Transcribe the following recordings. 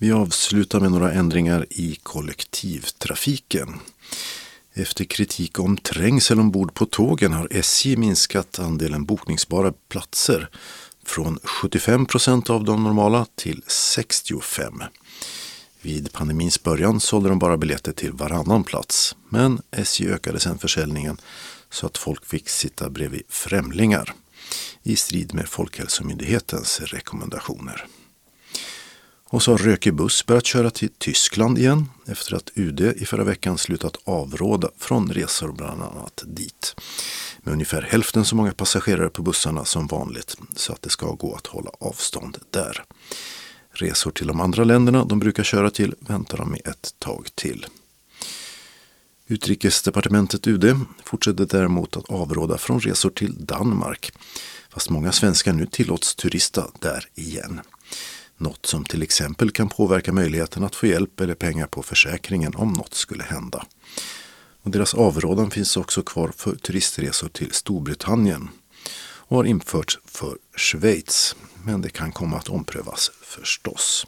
Vi avslutar med några ändringar i kollektivtrafiken. Efter kritik om trängsel ombord på tågen har SJ minskat andelen bokningsbara platser från 75% av de normala till 65%. Vid pandemins början sålde de bara biljetter till varannan plats, men SJ ökade sedan försäljningen så att folk fick sitta bredvid främlingar i strid med Folkhälsomyndighetens rekommendationer. Och så har Röke buss börjat köra till Tyskland igen efter att UD i förra veckan slutat avråda från resor bland annat dit. Med ungefär hälften så många passagerare på bussarna som vanligt så att det ska gå att hålla avstånd där. Resor till de andra länderna de brukar köra till väntar de med ett tag till. Utrikesdepartementet UD fortsätter däremot att avråda från resor till Danmark, fast många svenskar nu tillåts turista där igen. Något som till exempel kan påverka möjligheten att få hjälp eller pengar på försäkringen om något skulle hända. Och deras avrådan finns också kvar för turistresor till Storbritannien och har införts för Schweiz, men det kan komma att omprövas förstås.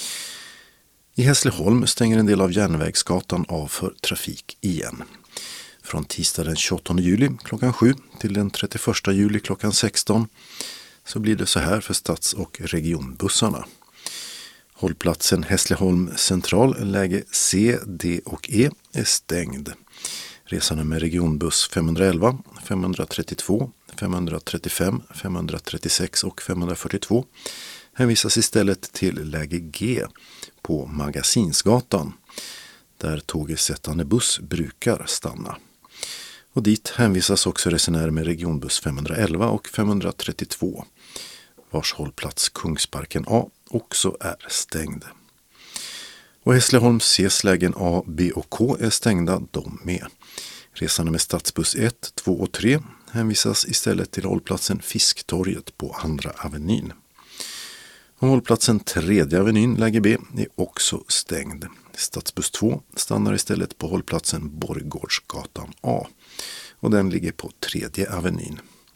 I Hässleholm stänger en del av Järnvägsgatan av för trafik igen. Från tisdag den 28 juli klockan 7 till den 31 juli klockan 16 så blir det så här för stads- och regionbussarna. Hållplatsen Hässleholm central, läge C, D och E är stängd. Resanummer regionbuss 511, 532, 535, 536 och 542 hänvisas istället till läge G på Magasinsgatan, där tågersättande buss brukar stanna. Och dit hänvisas också resenärer med regionbuss 511 och 532, vars hållplats Kungsparken A också är stängd. Och Hässleholms Cs lägen A, B och K är stängda de med. Resande med stadsbuss 1, 2 och 3 hänvisas istället till hållplatsen Fisktorget på Andra Avenyn. Och hållplatsen 3:e Avenyn, läge B, är också stängd. Stadsbuss 2 stannar istället på hållplatsen Borggårdsgatan A och den ligger på 3:e Avenyn.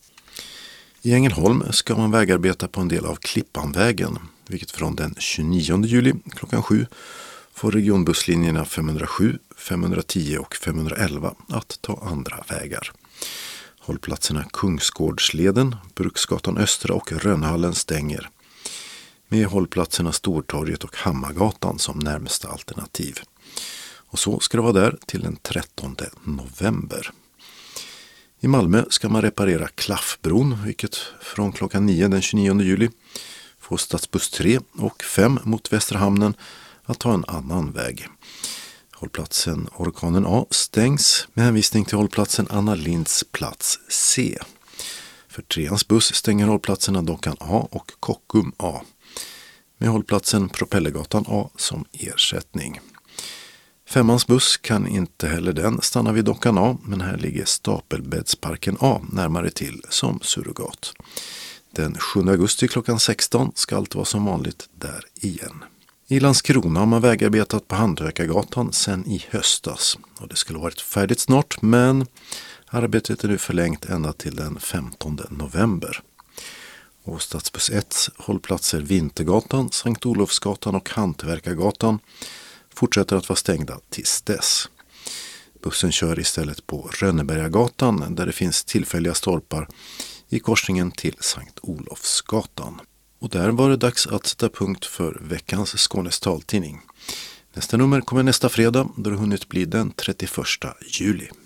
I Ängelholm ska man vägarbeta på en del av Klippanvägen, vilket från den 29 juli klockan 7 får regionbusslinjerna 507, 510 och 511 att ta andra vägar. Hållplatserna Kungsgårdsleden, Bruksgatan Östra och Rönnhallen stänger, med hållplatserna Stortorget och Hammargatan som närmaste alternativ. Och så ska det vara där till den 13 november. I Malmö ska man reparera Klaffbron, vilket från klockan 9 den 29 juli får stadsbuss 3 och 5 mot Västra hamnen att ta en annan väg. Hållplatsen Orkanen A stängs med hänvisning till hållplatsen Anna Linds plats C. För 3ans buss stänger hållplatserna Dockan A och Kockum A, med hållplatsen Propellergatan A som ersättning. 5ans buss kan inte heller den stanna vid Dockan A, men här ligger Stapelbäddsparken A närmare till som surrogat. Den 7 augusti klockan 16 ska allt vara som vanligt där igen. I Landskrona har man vägarbetat på Hantverkargatan sedan i höstas och det skulle varit färdigt snart, men arbetet är nu förlängt ända till den 15 november. Och stadsbuss 1 hållplatser Vintergatan, Sankt Olofsgatan och Hantverkargatan fortsätter att vara stängda tills dess. Bussen kör istället på Rönnebergagatan där det finns tillfälliga stolpar i korsningen till Sankt Olofsgatan. Och där var det dags att sätta punkt för veckans Skånes taltidning. Nästa nummer kommer nästa fredag då det hunnit bli den 31 juli.